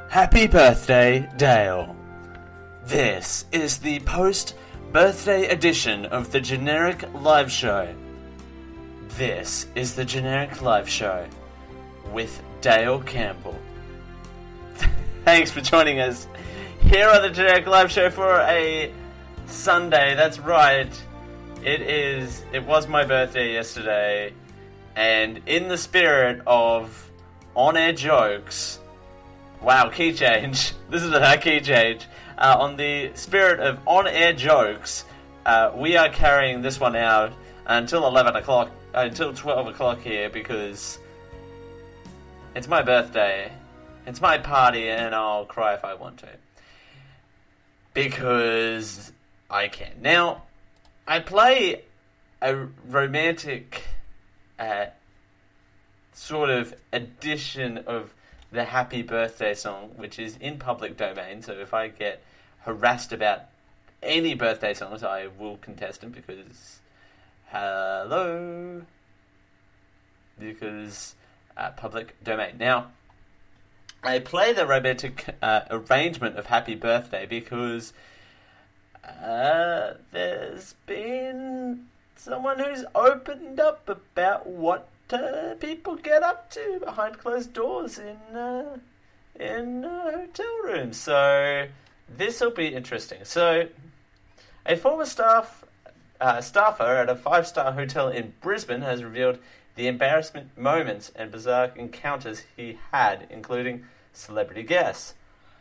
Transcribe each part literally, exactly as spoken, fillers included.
Happy birthday, Dale. This is the post-birthday edition of the Generic Live Show. This is the Generic Live Show with Dale Campbell. Thanks for joining us here on the Generic Live Show for a Sunday. That's right. It is. It was my birthday yesterday, and in the spirit of on-air jokes. Wow, key change. This is a key change. Uh, on the spirit of on-air jokes, uh, we are carrying this one out until eleven o'clock, uh, until twelve o'clock here, because it's my birthday. It's my party, and I'll cry if I want to. Because I can. Now, I play a romantic uh, sort of edition of the Happy Birthday song, which is in public domain, so if I get harassed about any birthday songs, I will contest them, because, hello, because uh, public domain. Now, I play the romantic uh, arrangement of Happy Birthday because uh, there's been someone who's opened up about what Uh, people get up to behind closed doors in uh, in uh, hotel rooms. So this will be interesting. So a former staff uh, staffer at a five-star hotel in Brisbane has revealed the embarrassment moments and bizarre encounters he had, including celebrity guests.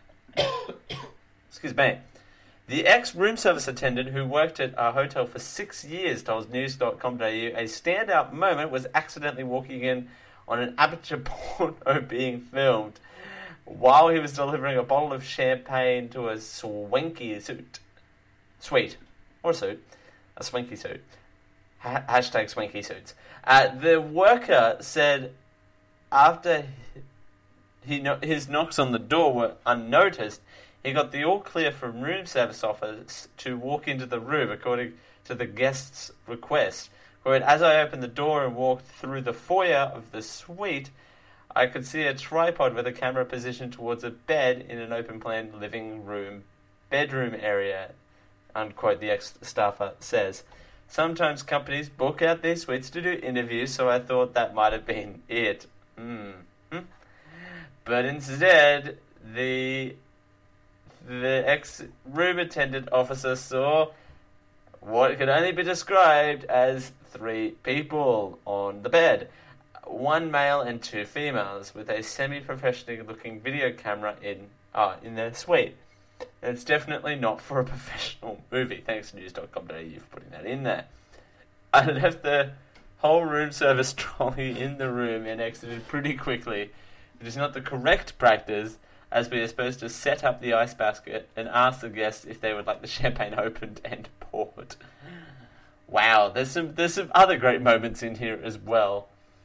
Excuse me. The ex-room service attendant who worked at a hotel for six years told news dot com dot a u a standout moment was accidentally walking in on an amateur porno being filmed while he was delivering a bottle of champagne to a swanky suit. Sweet. Or suit. A swanky suit. Ha- hashtag swanky suits. Uh, the worker said after he, he no- his knocks on the door were unnoticed, he got the all-clear from room service office to walk into the room, according to the guest's request. Quote, as I opened the door and walked through the foyer of the suite, I could see a tripod with a camera positioned towards a bed in an open-plan living room, bedroom area, unquote, the ex-staffer says. Sometimes companies book out these suites to do interviews, so I thought that might have been it. Mm-hmm. But instead, the... The ex-room attendant officer saw what could only be described as three people on the bed. One male and two females with a semi-professional looking video camera in uh, in their suite. And it's definitely not for a professional movie. Thanks to news dot com dot a u for putting that in there. I left the whole room service trolley in the room and exited pretty quickly. It is not the correct practice, as we are supposed to set up the ice basket and ask the guests if they would like the champagne opened and poured. Wow, there's some there's some other great moments in here as well.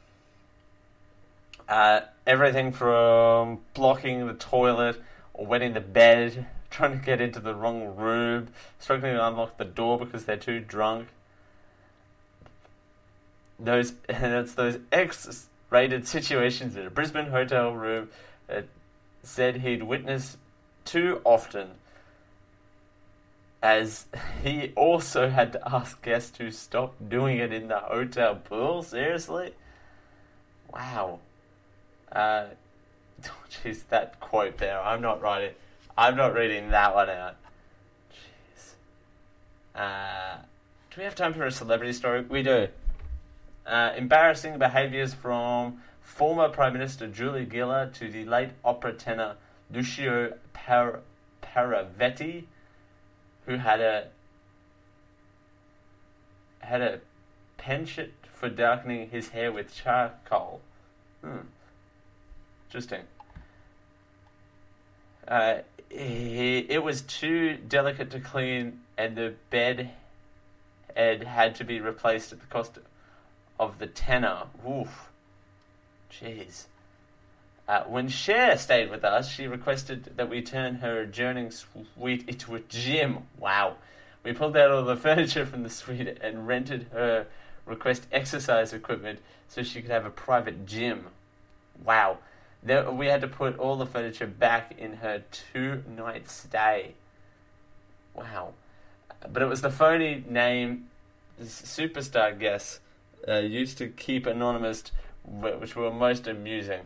Uh, everything from blocking the toilet or wetting the bed, trying to get into the wrong room, struggling to unlock the door because they're too drunk. Those and it's those X-rated situations in a Brisbane hotel room that said he'd witnessed too often, as he also had to ask guests to stop doing it in the hotel pool. Seriously? Wow. Uh, jeez, that quote there. I'm not writing. I'm not reading that one out. Jeez. Uh, do we have time for a celebrity story? We do. Uh, embarrassing behaviours from former Prime Minister Julie Gillard to the late opera tenor Lucio Par- Paravetti, who had a had a penchant for darkening his hair with charcoal. Hmm. Interesting. Uh, he, it was too delicate to clean, and the bed had had to be replaced at the cost of the tenor. Oof. Jeez. Uh, when Cher stayed with us, she requested that we turn her adjourning suite into a gym. Wow. We pulled out all the furniture from the suite and rented her request exercise equipment so she could have a private gym. Wow. There, we had to put all the furniture back in her two-night stay. Wow. But it was the phony name superstar guests uh, used to keep anonymous, which were most amusing.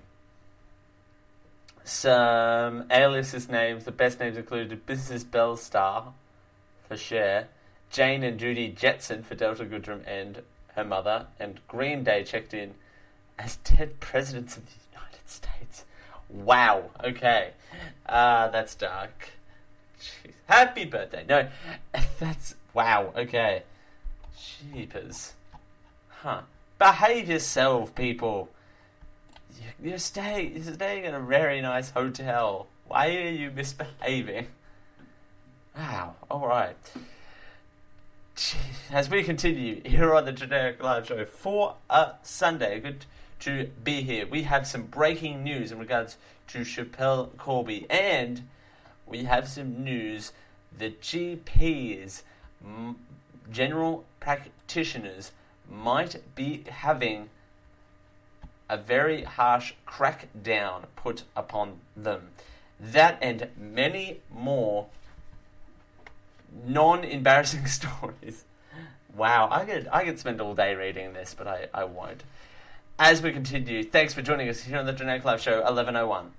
Some aliases names, the best names included Missus Bellstar for Cher, Jane and Judy Jetson for Delta Goodrem and her mother, and Green Day checked in as dead presidents of the United States. Wow, okay. Uh, that's dark. Jeez. Happy birthday. No, that's... Wow, okay. Jeepers. Huh. Behave yourself, people. You're staying, you're staying in a very nice hotel. Why are you misbehaving? Wow, alright. As we continue here on the Generic Live Show for a Sunday, good to be here. We have some breaking news in regards to Schapelle Corby, and we have some news that G Ps, general practitioners, might be having a very harsh crackdown put upon them. That and many more non-embarrassing stories. Wow, I could I could spend all day reading this, but I, I won't. As we continue, thanks for joining us here on the Generic Live Show eleven oh one.